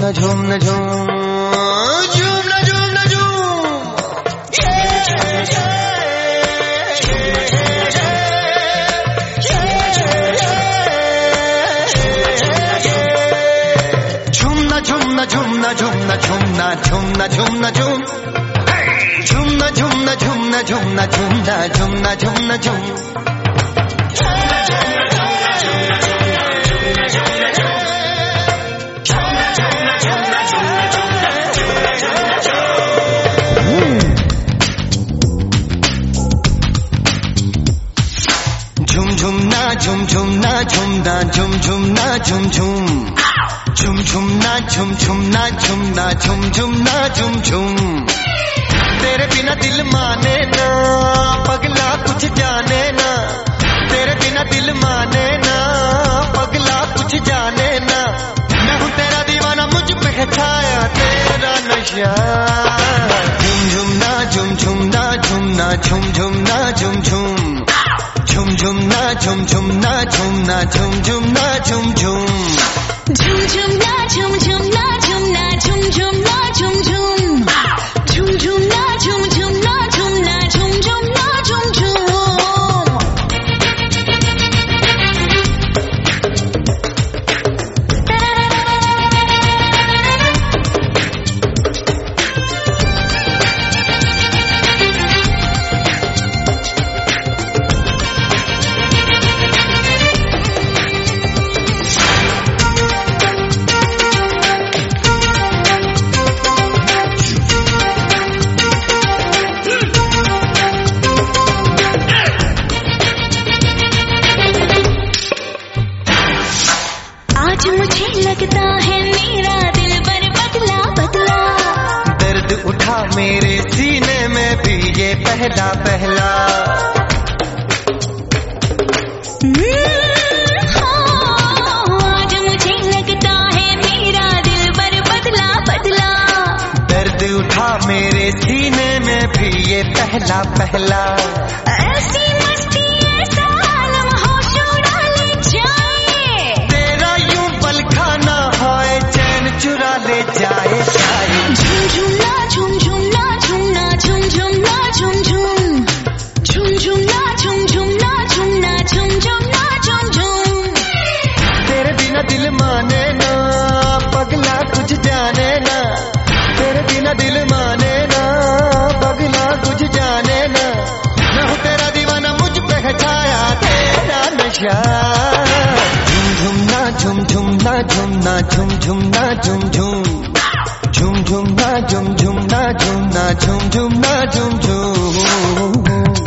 ना झूम ना झूम, झूम ना झूम ना झूम, झूमना झूमना झूमना झूमना झूमना झूमना झूमना झूम, झूमना झूमना झूमना झूमना झूमना झूमना झूमना झूम। झुम झुम ना झुम झुम ना झुम ना झुम झुम ना झुम झुम, झुम झुम ना झुम झुम ना झुम ना झुम झुम ना झुम झुम। तेरे बिना दिल माने ना पगला कुछ जाने ना, तेरे बिना दिल माने ना पगला कुछ जाने ना। मैं हूँ तेरा दीवाना, मुझ पे है छाया तेरा नशा। झुम झुम ना झुम झुम ना झुम ना झुम झुम ना झुम झुम, झुम झुम ना झुम झुम ना झुम ना झुम झुम ना झुम झुम, झुम झुम ना झुम झुम ना झुम ना झुम झुम ना झुम झुम, झुम झुम ना झुम झुम ना झुम ना झुम झुम ना झुम झुम। मुझे लगता है मेरा दिल पर बदला बदला, दर्द उठा मेरे सीने में भी ये पहला पहला। आज मुझे लगता है मेरा दिल पर बदला बदला, दर्द उठा मेरे सीने में भी ये पहला पहला। ऐसी मस्ती ऐसा आलम होश उड़ा ले जाए, तेरा यूं पल खाना है चैन चुरा ले जाए जाए। झुम झुम ना झुम झुम ना झुम ना झुम झुम ना झुम झुम, झुम झुम ना झुम झुम ना झुम ना झुम झुम ना झुम झुम। तेरे बिना दिल माने ना पगला कुछ जाने ना, तेरे बिना दिल माने ना पगला कुछ जाने ना। मैं हूँ तेरा दीवाना, मुझ पे है छाया तेरा नशा। झुम झुम ना झुम झुम ना झुम ना झुम झुम ना झुम झुम, झुम झुम ना झुम झुम ना झुम ना झुम झुम ना झुम झुम।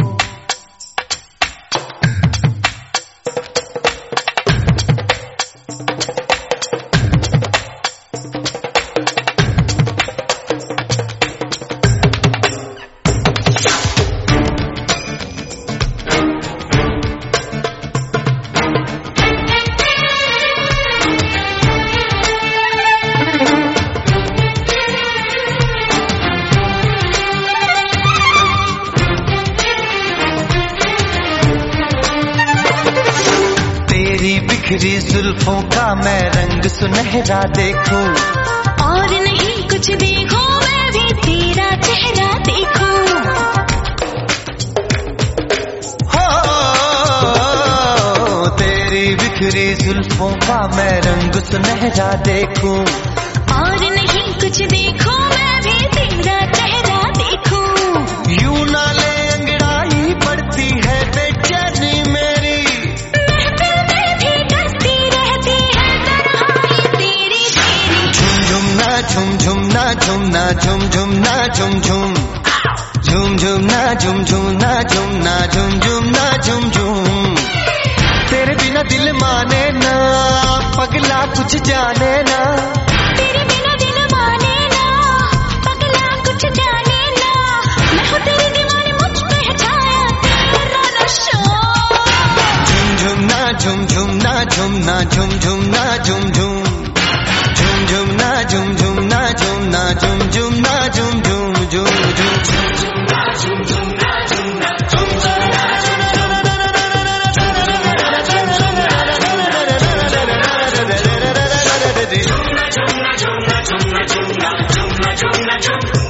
बिखरी जुल्फों का मैं रंग सुनहरा देखूं, और नहीं कुछ देखो मैं भी तेरा चेहरा देखूं। हो तेरी बिखरी जुल्फों का मैं रंग सुनहरा देखूं, और नहीं कुछ देखो मैं भी तेरा चेहरा देखूं। यूं ना ले अंगड़ाई पड़ती है बेचैनी मेरी, झुम झुम ना झुम ना झुम झुम ना झुम झुम, झुम झुम ना झुम झुम ना झुम ना झुम झुम ना झुम झुम। तेरे बिना दिल माने ना पगला कुछ जाने ना, तेरे बिना दिल माने ना पगला कुछ जाने ना। मैं हूँ तेरे दीवाने, मुझ पे है छाया तेरा नशा। झुम झुम ना झुम झुम ना झुम ना झुम झुम ना झुम झुम, झुम झुम ना झुम झुम ना झुम ना झुम झुम ना झुम झुम झुम झुम ना झुम झुम ना झुम ना झुम झुम ना झुम ना झुम झुम। झुम झुम झुम झुम झुम झुम झुम